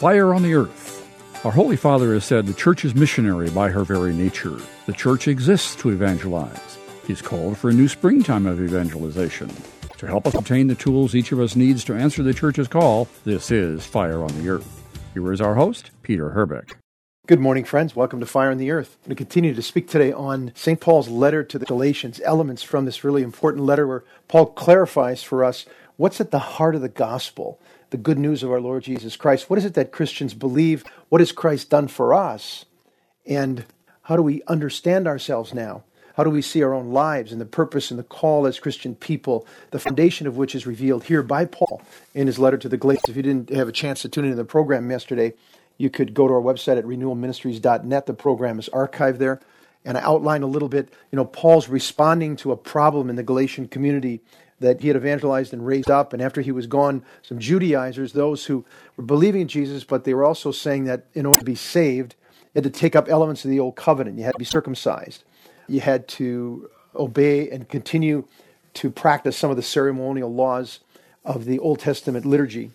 Fire on the Earth. Our Holy Father has said the Church is missionary by her very nature. The Church exists to evangelize. He's called for a new springtime of evangelization. To help us obtain the tools each of us needs to answer the Church's call, this is Fire on the Earth. Here is our host, Peter Herbeck. Good morning, friends. Welcome to Fire on the Earth. I'm going to continue to speak today on St. Paul's letter to the Galatians, elements from this really important letter where Paul clarifies for us what's at the heart of the gospel, the good news of our Lord Jesus Christ. What is it that Christians believe? What has Christ done for us? And how do we understand ourselves now? How do we see our own lives and the purpose and the call as Christian people, the foundation of which is revealed here by Paul in his letter to the Galatians? If you didn't have a chance to tune into the program yesterday, you could go to our website at renewalministries.net. The program is archived there. And I outlined a little bit, Paul's responding to a problem in the Galatian community that he had evangelized and raised up. And after he was gone, some Judaizers, those who were believing in Jesus, but they were also saying that in order to be saved, you had to take up elements of the old covenant. You had to be circumcised. You had to obey and continue to practice some of the ceremonial laws of the Old Testament liturgy.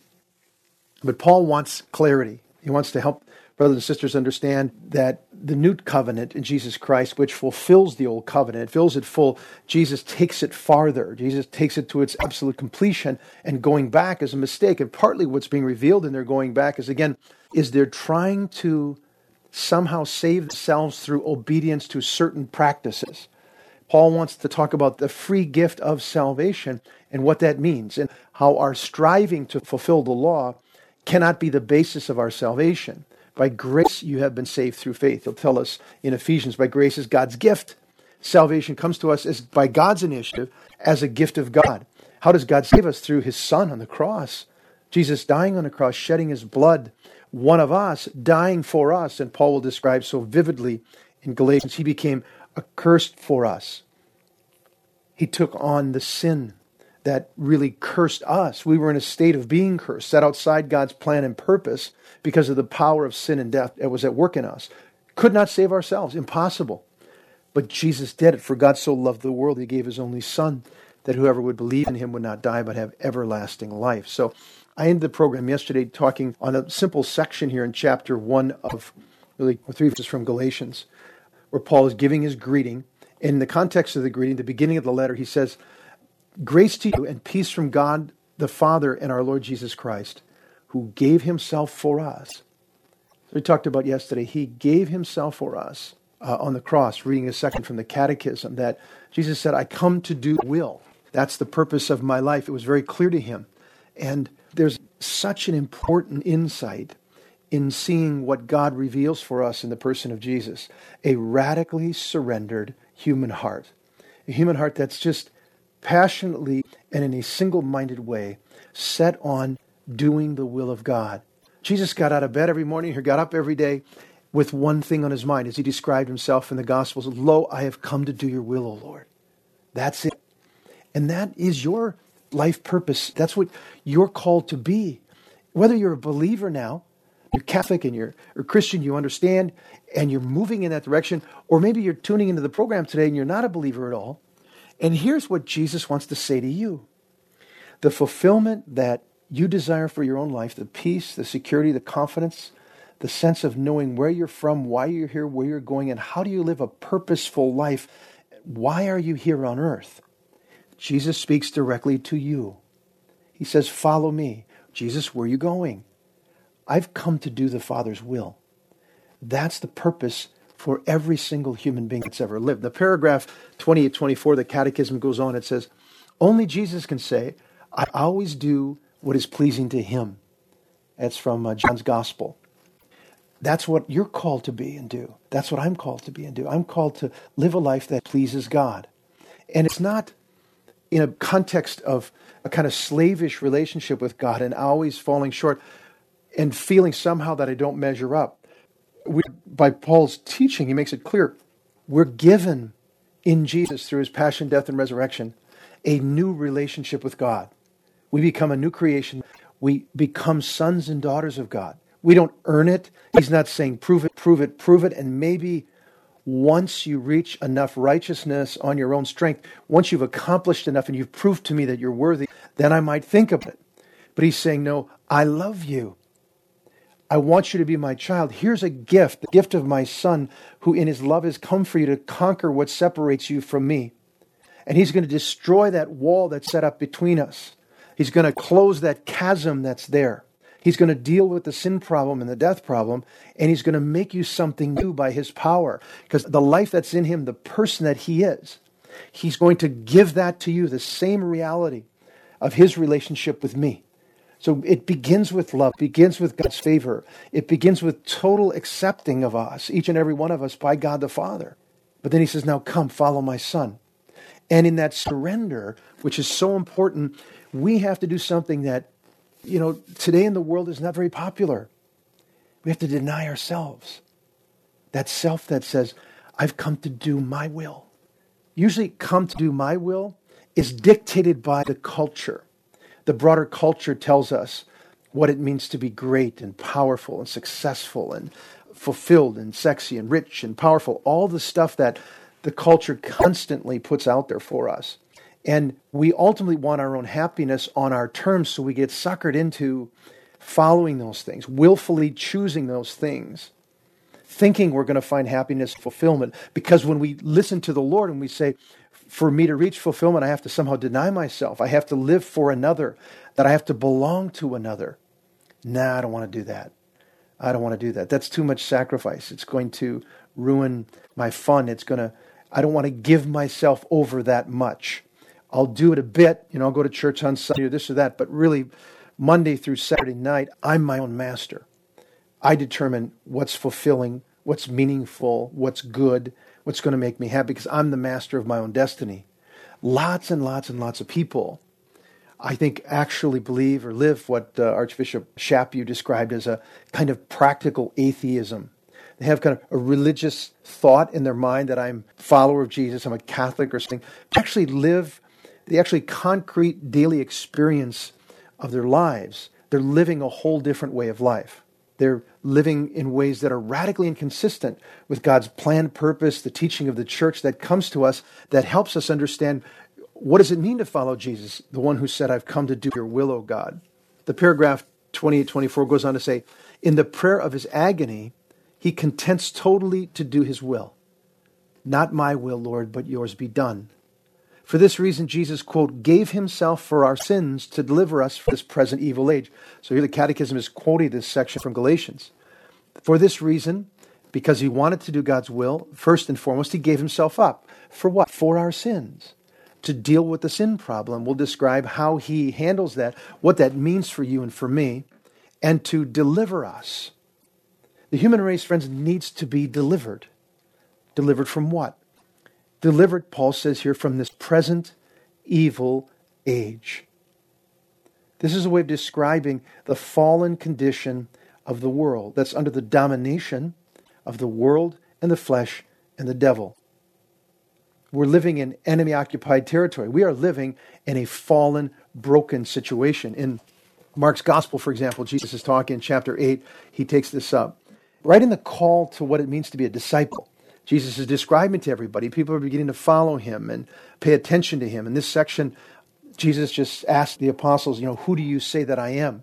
But Paul wants clarity. He wants to help brothers and sisters understand that the new covenant in Jesus Christ, which fulfills the old covenant, it fills it full, Jesus takes it farther. Jesus takes it to its absolute completion, and going back is a mistake. And partly what's being revealed in their going back is they're trying to somehow save themselves through obedience to certain practices. Paul wants to talk about the free gift of salvation and what that means, and how our striving to fulfill the law cannot be the basis of our salvation. By grace you have been saved through faith. He'll tell us in Ephesians, by grace is God's gift. Salvation comes to us as by God's initiative, as a gift of God. How does God save us? Through his Son on the cross. Jesus dying on the cross, shedding his blood. One of us dying for us. And Paul will describe so vividly in Galatians, he became accursed for us. He took on the sin that really cursed us. We were in a state of being cursed, set outside God's plan and purpose because of the power of sin and death that was at work in us. Could not save ourselves, impossible. But Jesus did it. For God so loved the world, he gave his only Son, that whoever would believe in him would not die but have everlasting life. So I ended the program yesterday talking on a simple section here in chapter 1 of really 3 verses from Galatians, where Paul is giving his greeting. In the context of the greeting, the beginning of the letter, he says, "Grace to you and peace from God the Father and our Lord Jesus Christ, who gave himself for us." So we talked about yesterday, he gave himself for us on the cross, reading a section from the Catechism, that Jesus said, "I come to do will." That's the purpose of my life. It was very clear to him. And there's such an important insight in seeing what God reveals for us in the person of Jesus. A radically surrendered human heart. A human heart that's just passionately and in a single-minded way set on doing the will of God. Jesus got out of bed every morning, he got up every day with one thing on his mind, as he described himself in the Gospels. "Lo, I have come to do your will, O Lord." That's it. And that is your life purpose. That's what you're called to be. Whether you're a believer now, you're Catholic and you're a Christian, you understand, and you're moving in that direction, or maybe you're tuning into the program today and you're not a believer at all. And here's what Jesus wants to say to you. The fulfillment that you desire for your own life, the peace, the security, the confidence, the sense of knowing where you're from, why you're here, where you're going, and how do you live a purposeful life? Why are you here on earth? Jesus speaks directly to you. He says, "Follow me." Jesus, where are you going? I've come to do the Father's will. That's the purpose for every single human being that's ever lived. The paragraph 28-24, the Catechism goes on, it says, "Only Jesus can say, I always do what is pleasing to him." That's from John's Gospel. That's what you're called to be and do. That's what I'm called to be and do. I'm called to live a life that pleases God. And it's not in a context of a kind of slavish relationship with God and always falling short and feeling somehow that I don't measure up. By Paul's teaching, he makes it clear, we're given in Jesus through his passion, death, and resurrection, a new relationship with God. We become a new creation. We become sons and daughters of God. We don't earn it. He's not saying prove it, prove it, prove it, and maybe once you reach enough righteousness on your own strength, once you've accomplished enough and you've proved to me that you're worthy, then I might think of it. But he's saying, no, I love you. I want you to be my child. Here's a gift, the gift of my Son, who in his love has come for you to conquer what separates you from me. And he's going to destroy that wall that's set up between us. He's going to close that chasm that's there. He's going to deal with the sin problem and the death problem, and he's going to make you something new by his power. Because the life that's in him, the person that he is, he's going to give that to you, the same reality of his relationship with me. So it begins with love, begins with God's favor. It begins with total accepting of us, each and every one of us, by God the Father. But then he says, now come, follow my Son. And in that surrender, which is so important, we have to do something that, today in the world is not very popular. We have to deny ourselves. That self that says, I've come to do my will. Usually come to do my will is dictated by the culture. The broader culture tells us what it means to be great and powerful and successful and fulfilled and sexy and rich and powerful. All the stuff that the culture constantly puts out there for us. And we ultimately want our own happiness on our terms, so we get suckered into following those things, willfully choosing those things, thinking we're going to find happiness, fulfillment. Because when we listen to the Lord and we say, for me to reach fulfillment, I have to somehow deny myself. I have to live for another, that I have to belong to another. Nah, I don't want to do that. I don't want to do that. That's too much sacrifice. It's going to ruin my fun. I don't want to give myself over that much. I'll do it a bit, I'll go to church on Sunday or this or that, but really Monday through Saturday night, I'm my own master. I determine what's fulfilling, what's meaningful, what's good, what's going to make me happy, because I'm the master of my own destiny. Lots and lots and lots of people, I think, actually believe or live what Archbishop Chaput described as a kind of practical atheism. They have kind of a religious thought in their mind that I'm a follower of Jesus, I'm a Catholic or something. They actually concrete daily experience of their lives. They're living a whole different way of life. They're living in ways that are radically inconsistent with God's planned purpose, the teaching of the church that comes to us, that helps us understand what does it mean to follow Jesus, the one who said, I've come to do your will, O God. The paragraph 28-24 goes on to say, in the prayer of his agony, he contents totally to do his will. Not my will, Lord, but yours be done. For this reason, Jesus, quote, gave himself for our sins to deliver us from this present evil age. So here the Catechism is quoting this section from Galatians. For this reason, because he wanted to do God's will, first and foremost, he gave himself up. For what? For our sins. To deal with the sin problem. We'll describe how he handles that, what that means for you and for me, and to deliver us. The human race, friends, needs to be delivered. Delivered from what? Delivered, Paul says here, from this present evil age. This is a way of describing the fallen condition of the world that's under the domination of the world and the flesh and the devil. We're living in enemy-occupied territory. We are living in a fallen, broken situation. In Mark's Gospel, for example, Jesus is talking in chapter 8. He takes this up. Right in the call to what it means to be a disciple, Jesus is describing to everybody. People are beginning to follow him and pay attention to him. In this section, Jesus just asked the apostles, who do you say that I am?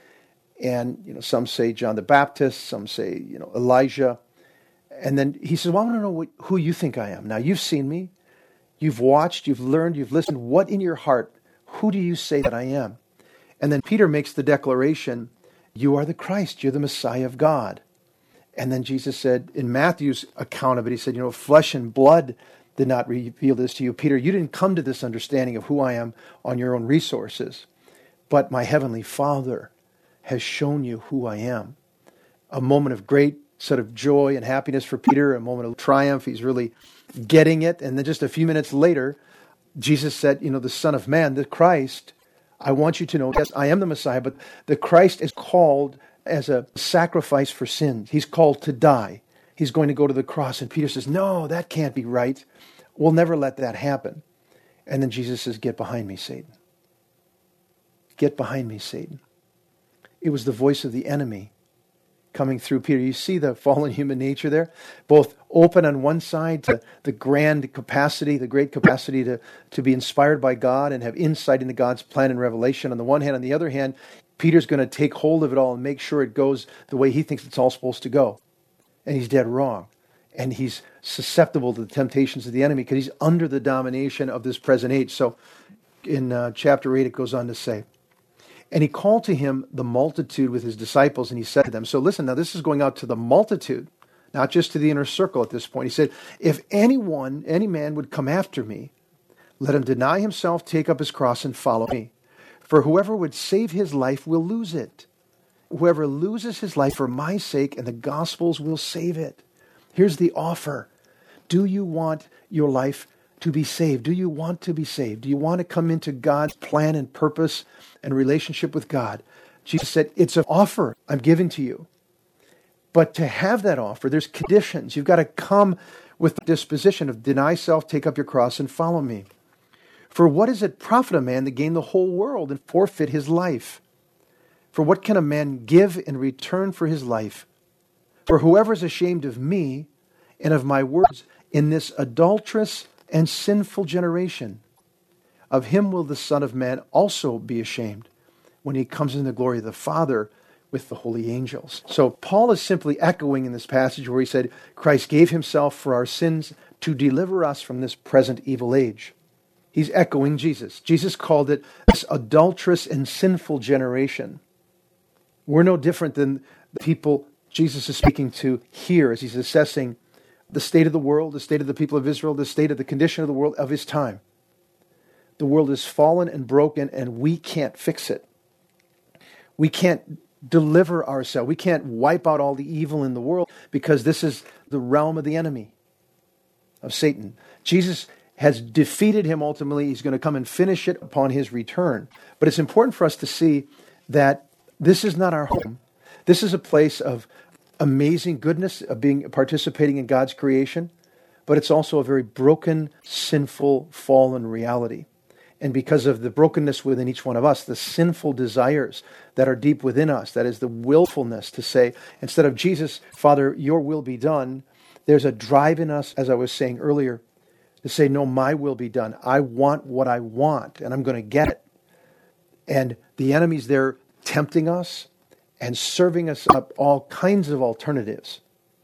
And, some say John the Baptist, some say, Elijah. And then he says, well, I want to know who you think I am. Now, you've seen me. You've watched, you've learned, you've listened. What in your heart, who do you say that I am? And then Peter makes the declaration, you are the Christ, you're the Messiah of God. And then Jesus said, in Matthew's account of it, he said, flesh and blood did not reveal this to you. Peter, you didn't come to this understanding of who I am on your own resources, but my heavenly Father has shown you who I am. A moment of great sort of joy and happiness for Peter, a moment of triumph. He's really getting it. And then just a few minutes later, Jesus said, the Son of Man, the Christ, I want you to know, yes, I am the Messiah, but the Christ is called as a sacrifice for sins. He's called to die. He's going to go to the cross. And Peter says, no, that can't be right. We'll never let that happen. And then Jesus says, get behind me, Satan. Get behind me, Satan. It was the voice of the enemy coming through Peter. You see the fallen human nature there? Both open on one side to the grand capacity, the great capacity to be inspired by God and have insight into God's plan and revelation on the one hand. On the other hand, Peter's going to take hold of it all and make sure it goes the way he thinks it's all supposed to go. And he's dead wrong. And he's susceptible to the temptations of the enemy because he's under the domination of this present age. So in chapter 8, it goes on to say, and he called to him the multitude with his disciples, and he said to them, so listen, now this is going out to the multitude, not just to the inner circle at this point. He said, if any man would come after me, let him deny himself, take up his cross, and follow me. For whoever would save his life will lose it. Whoever loses his life for my sake and the gospel's will save it. Here's the offer. Do you want your life to be saved? Do you want to be saved? Do you want to come into God's plan and purpose and relationship with God? Jesus said, it's an offer I'm giving to you. But to have that offer, there's conditions. You've got to come with the disposition of deny self, take up your cross, and follow me. For what does it profit a man to gain the whole world and forfeit his life? For what can a man give in return for his life? For whoever is ashamed of me and of my words in this adulterous and sinful generation, of him will the Son of Man also be ashamed when he comes in the glory of the Father with the holy angels. So Paul is simply echoing in this passage where he said, Christ gave himself for our sins to deliver us from this present evil age. He's echoing Jesus. Jesus called it this adulterous and sinful generation. We're no different than the people Jesus is speaking to here as he's assessing the state of the world, the state of the people of Israel, the state of the condition of the world of his time. The world is fallen and broken, and we can't fix it. We can't deliver ourselves. We can't wipe out all the evil in the world because this is the realm of the enemy, of Satan. Jesus has defeated him ultimately. He's going to come and finish it upon his return. But it's important for us to see that this is not our home. This is a place of amazing goodness, of participating in God's creation, but it's also a very broken, sinful, fallen reality. And because of the brokenness within each one of us, the sinful desires that are deep within us, that is the willfulness to say, instead of Jesus, Father, your will be done, there's a drive in us, as I was saying earlier, to say, no, my will be done. I want what I want, and I'm going to get it. And the enemy's there tempting us and serving us up all kinds of alternatives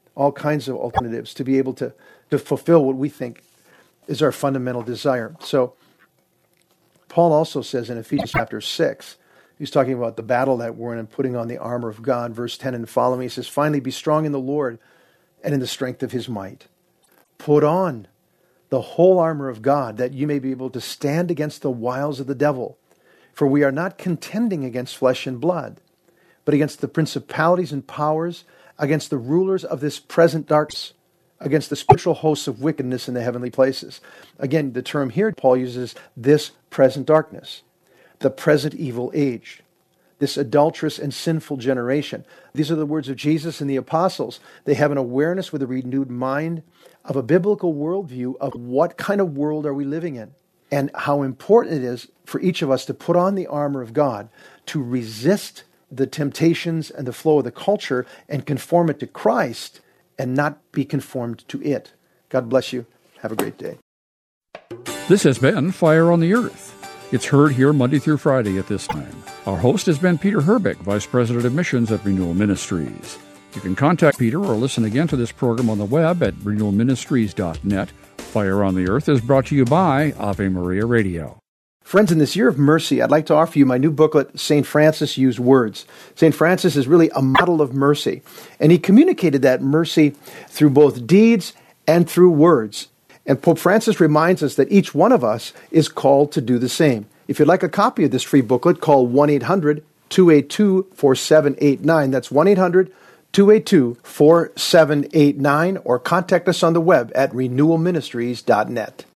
to be able to fulfill what we think is our fundamental desire. So Paul also says in Ephesians chapter 6, he's talking about the battle that we're in and putting on the armor of God, verse 10 and following. He says, finally, be strong in the Lord and in the strength of his might. Put on the whole armor of God, that you may be able to stand against the wiles of the devil. For we are not contending against flesh and blood, but against the principalities and powers, against the rulers of this present darkness, against the spiritual hosts of wickedness in the heavenly places. Again, the term here Paul uses this present darkness, the present evil age, this adulterous and sinful generation. These are the words of Jesus and the apostles. They have an awareness with a renewed mind of a biblical worldview of what kind of world are we living in, and how important it is for each of us to put on the armor of God to resist the temptations and the flow of the culture and conform it to Christ and not be conformed to it. God bless you. Have a great day. This has been Fire on the Earth. It's heard here Monday through Friday at this time. Our host has been Peter Herbeck, Vice President of Missions at Renewal Ministries. You can contact Peter or listen again to this program on the web at renewalministries.net. Fire on the Earth is brought to you by Ave Maria Radio. Friends, in this year of mercy, I'd like to offer you my new booklet, St. Francis Used Words. St. Francis is really a model of mercy, and he communicated that mercy through both deeds and through words. And Pope Francis reminds us that each one of us is called to do the same. If you'd like a copy of this free booklet, call 1-800-282-4789. That's 1-800-282-4789, or contact us on the web at renewalministries.net.